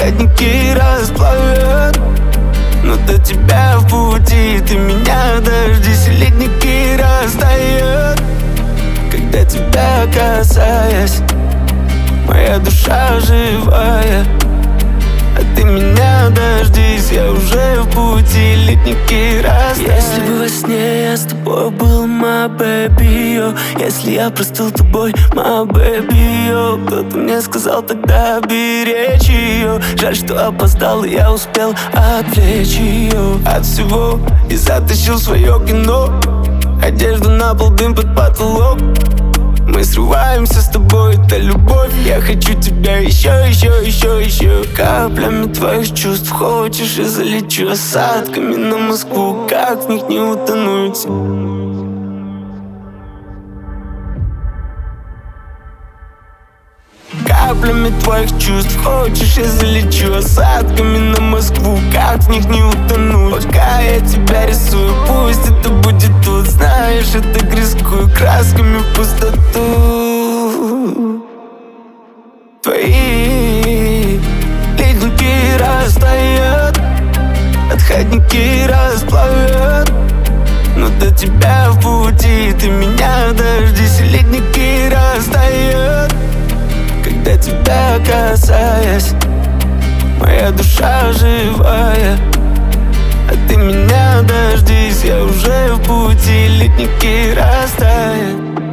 Отходники расплавят, но до тебя в пути. Ты меня дождись, ледники растают, когда тебя касаясь. Моя душа живая, а ты меня дождись, я уже в пути, ледники растают. Если бы во сне я с тобой был, my baby, yo. Если я простыл тобой, my baby, yo. Кто-то мне сказал тогда беречь ее. Жаль, что опоздал, и я успел отвлечь ее от всего и затащил свое кино. Одежду на пол, дым под потолок. Мы срываемся с тобой, это любовь. Я хочу тебя еще. Каплями твоих чувств хочешь, и залечу осадками на Москву. Как в них не утонуть? Каплями твоих чувств хочешь, я залечу осадками на Москву. Как в них не утонуть? Пока я тебя рисую, пусть это будет тут. Знаешь, это рискую красками в пустоту. Твои ледники растают, отходники расплавят, но до тебя в пути. Ты меня дождись, ледники растают, когда тебя касаясь. Моя душа живая, а ты меня дождись, я уже в пути, ледники растают.